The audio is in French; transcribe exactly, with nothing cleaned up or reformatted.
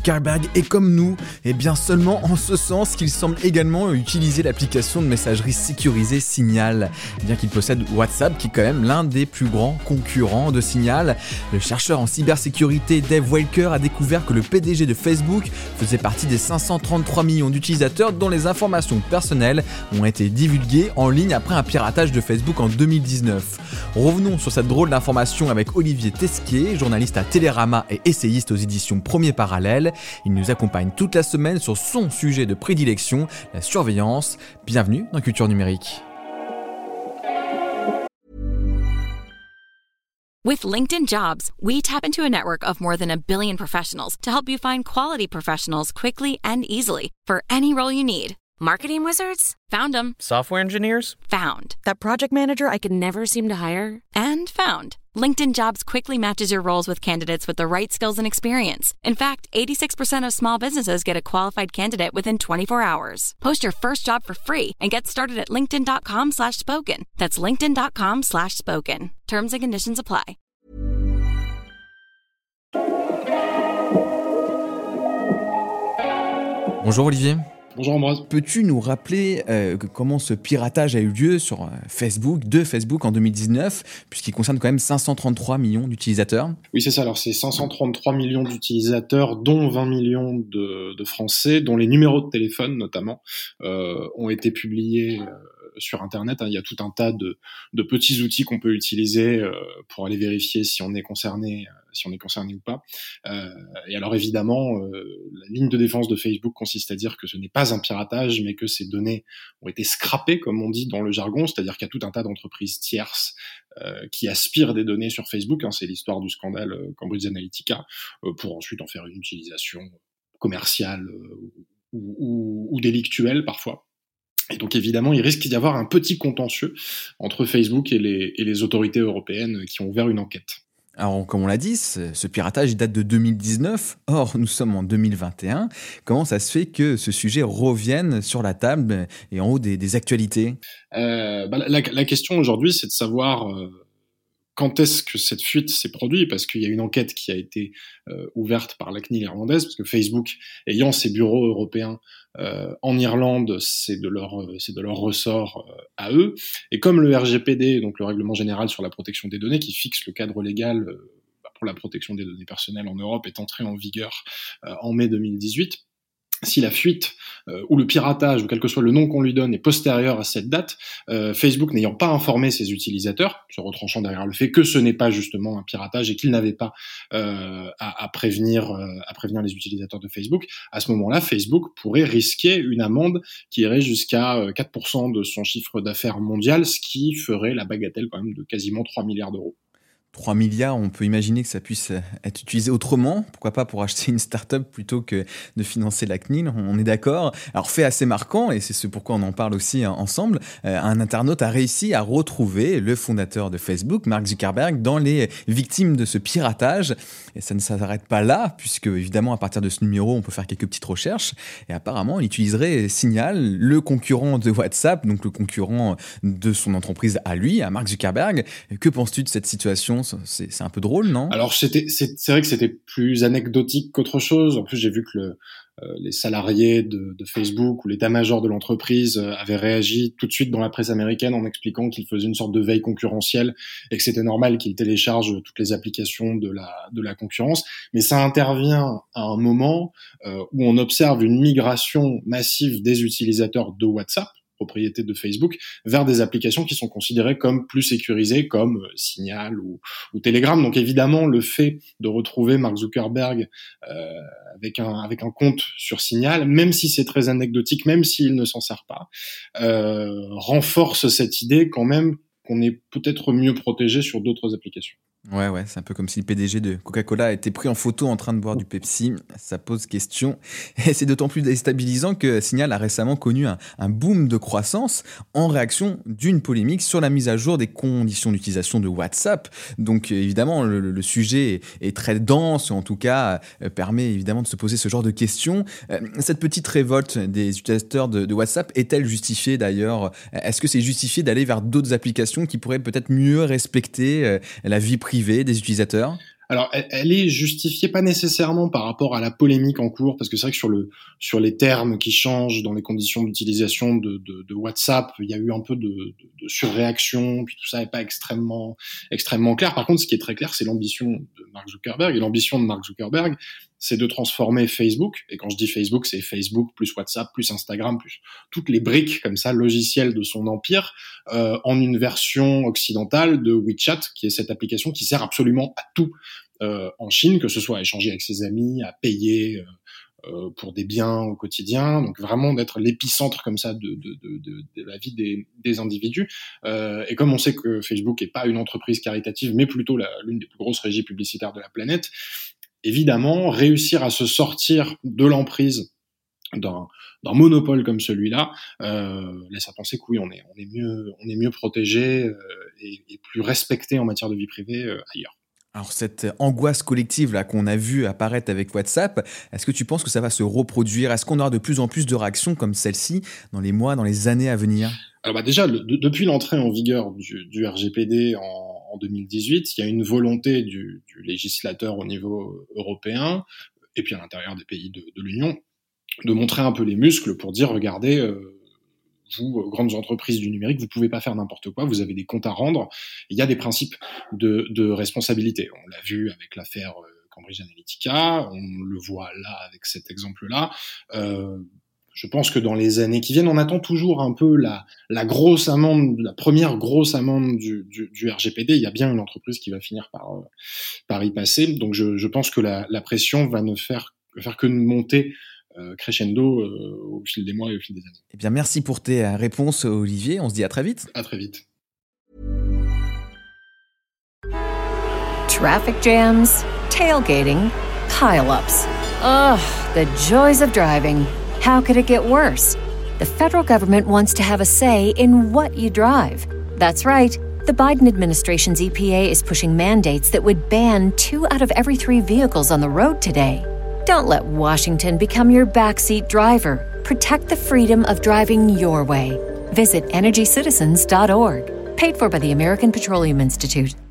Zuckerberg est comme nous, et bien seulement en ce sens qu'il semble également utiliser l'application de messagerie sécurisée Signal, bien qu'il possède WhatsApp qui est quand même l'un des plus grands concurrents de Signal. Le chercheur en cybersécurité Dave Walker a découvert que le P D G de Facebook faisait partie des cinq cent trente-trois millions d'utilisateurs dont les informations personnelles ont été divulguées en ligne après un piratage de Facebook en deux mille dix-neuf. Revenons sur cette drôle d'information avec Olivier Tesquier, journaliste à Télérama et essayiste aux éditions Premier Parallèle. Il nous accompagne toute la semaine sur son sujet de prédilection, la surveillance. Bienvenue dans Culture Numérique. With LinkedIn Jobs, we tap into a network of more than a billion professionals to help you find quality professionals quickly and easily for any role you need. Marketing wizards? Found them. Software engineers? Found. That project manager I could never seem to hire? And found. LinkedIn Jobs quickly matches your roles with candidates with the right skills and experience. In fact, eighty-six percent of small businesses get a qualified candidate within twenty-four hours. Post your first job for free and get started at linkedin.com slash spoken. That's linkedin.com slash spoken. Terms and conditions apply. Bonjour Olivier. Bonjour Ambroise. Peux-tu nous rappeler euh, comment ce piratage a eu lieu sur euh, Facebook, de Facebook en deux mille dix-neuf, puisqu'il concerne quand même cinq cent trente-trois millions d'utilisateurs? Oui, c'est ça. Alors, c'est cinq cent trente-trois millions d'utilisateurs, dont vingt millions de, de Français, dont les numéros de téléphone, notamment, euh, ont été publiés euh, sur Internet. Il y a tout un tas de, de petits outils qu'on peut utiliser euh, pour aller vérifier si on est concerné, euh, si on est concerné ou pas. Euh, et alors, évidemment, euh, la ligne de défense de Facebook consiste à dire que ce n'est pas un piratage, mais que ces données ont été scrappées, comme on dit dans le jargon, c'est-à-dire qu'il y a tout un tas d'entreprises tierces euh, qui aspirent des données sur Facebook, hein, c'est l'histoire du scandale euh, Cambridge Analytica, euh, pour ensuite en faire une utilisation commerciale euh, ou, ou, ou délictuelle parfois. Et donc évidemment, il risque d'y avoir un petit contentieux entre Facebook et les, et les autorités européennes qui ont ouvert une enquête. Alors, comme on l'a dit, ce, ce piratage il date de deux mille dix-neuf. Or, nous sommes en deux mille vingt et un. Comment ça se fait que ce sujet revienne sur la table et en haut des, des actualités ? euh, bah, la, la question aujourd'hui, c'est de savoir euh, quand est-ce que cette fuite s'est produite, parce qu'il y a une enquête qui a été euh, ouverte par la C N I L irlandaise, parce que Facebook, ayant ses bureaux européens euh, en Irlande, c'est de leur, c'est de leur ressort euh, à eux. Et comme le R G P D, donc le Règlement général sur la protection des données, qui fixe le cadre légal euh, pour la protection des données personnelles en Europe, est entré en vigueur euh, en mai deux mille dix-huit, si la fuite euh, ou le piratage, ou quel que soit le nom qu'on lui donne, est postérieur à cette date, euh, Facebook n'ayant pas informé ses utilisateurs, se retranchant derrière le fait que ce n'est pas justement un piratage et qu'il n'avait pas euh, à, à prévenir euh, à prévenir les utilisateurs de Facebook, à ce moment-là, Facebook pourrait risquer une amende qui irait jusqu'à quatre pour cent de son chiffre d'affaires mondial, ce qui ferait la bagatelle quand même de quasiment trois milliards d'euros. trois milliards, on peut imaginer que ça puisse être utilisé autrement. Pourquoi pas pour acheter une start-up plutôt que de financer la C N I L, on est d'accord. Alors, fait assez marquant, et c'est ce pourquoi on en parle aussi ensemble, un internaute a réussi à retrouver le fondateur de Facebook, Mark Zuckerberg, dans les victimes de ce piratage. Et ça ne s'arrête pas là, puisque évidemment, à partir de ce numéro, on peut faire quelques petites recherches. Et apparemment, il utiliserait Signal, le concurrent de WhatsApp, donc le concurrent de son entreprise à lui, à Mark Zuckerberg. Que penses-tu de cette situation ? C'est, c'est un peu drôle, non ? Alors, c'était, c'est, c'est vrai que c'était plus anecdotique qu'autre chose. En plus, j'ai vu que le, euh, les salariés de, de Facebook ou l'état-major de l'entreprise euh, avaient réagi tout de suite dans la presse américaine en expliquant qu'ils faisaient une sorte de veille concurrentielle et que c'était normal qu'ils téléchargent toutes les applications de la, de la concurrence. Mais ça intervient à un moment euh, où on observe une migration massive des utilisateurs de WhatsApp, propriété de Facebook, vers des applications qui sont considérées comme plus sécurisées, comme Signal ou, ou Telegram. Donc évidemment, le fait de retrouver Mark Zuckerberg euh, avec un avec un compte sur Signal, même si c'est très anecdotique, même s'il ne s'en sert pas, euh, renforce cette idée quand même qu'on est peut-être mieux protégé sur d'autres applications. Ouais, ouais, c'est un peu comme si le P D G de Coca-Cola a été pris en photo en train de boire du Pepsi. Ça pose question. Et c'est d'autant plus déstabilisant que Signal a récemment connu un, un boom de croissance en réaction d'une polémique sur la mise à jour des conditions d'utilisation de WhatsApp. Donc, évidemment, le, le sujet est, est très dense, en tout cas, euh, permet évidemment de se poser ce genre de questions. Euh, cette petite révolte des utilisateurs de, de WhatsApp est-elle justifiée d'ailleurs ? Est-ce que c'est justifié d'aller vers d'autres applications qui pourraient peut-être mieux respecter euh, la vie privée des utilisateurs ? Alors, elle, elle est justifiée pas nécessairement par rapport à la polémique en cours, parce que c'est vrai que sur le sur les termes qui changent dans les conditions d'utilisation de, de, de WhatsApp, il y a eu un peu de, de, de surréaction, puis tout ça n'est pas extrêmement extrêmement clair. Par contre, ce qui est très clair, c'est l'ambition de Mark Zuckerberg. Et l'ambition de Mark Zuckerberg, c'est de transformer Facebook. Et quand je dis Facebook, c'est Facebook plus WhatsApp plus Instagram plus toutes les briques comme ça logicielles de son empire euh, en une version occidentale de WeChat, qui est cette application qui sert absolument à tout. Euh, en Chine, que ce soit à échanger avec ses amis, à payer euh, euh, pour des biens au quotidien, donc vraiment d'être l'épicentre comme ça de, de, de, de, de la vie des, des individus. Euh, et comme on sait que Facebook est pas une entreprise caritative, mais plutôt la, l'une des plus grosses régies publicitaires de la planète, évidemment, réussir à se sortir de l'emprise d'un, d'un monopole comme celui-là euh, laisse à penser que oui, on est, on est mieux, on est mieux protégé euh, et, et plus respecté en matière de vie privée euh, ailleurs. Alors cette angoisse collective là qu'on a vue apparaître avec WhatsApp, est-ce que tu penses que ça va se reproduire ? Est-ce qu'on aura de plus en plus de réactions comme celle-ci dans les mois, dans les années à venir ? Alors bah déjà, le, de, depuis l'entrée en vigueur du, du R G P D en, en deux mille dix-huit, il y a une volonté du, du législateur au niveau européen et puis à l'intérieur des pays de, de l'Union de montrer un peu les muscles pour dire regardez, euh, vous, grandes entreprises du numérique, vous pouvez pas faire n'importe quoi, vous avez des comptes à rendre. Il y a des principes de, de responsabilité. On l'a vu avec l'affaire euh, Cambridge Analytica, on le voit là avec cet exemple-là. Euh, je pense que dans les années qui viennent, on attend toujours un peu la, la grosse amende, la première grosse amende du, du, du R G P D. Il y a bien une entreprise qui va finir par, euh, par y passer. Donc je, je pense que la, la pression va ne faire, faire que monter Euh, crescendo euh, au fil des mois et au fil des années. Eh bien, merci pour tes réponses, Olivier. On se dit à très vite. À très vite. Traffic jams, tailgating, pile-ups. Ugh, the joys of driving. How could it get worse? The federal government wants to have a say in what you drive. That's right. The Biden administration's E P A is pushing mandates that would ban two out of every three vehicles on the road today. Don't let Washington become your backseat driver. Protect the freedom of driving your way. Visit energy citizens dot org. Paid for by the American Petroleum Institute.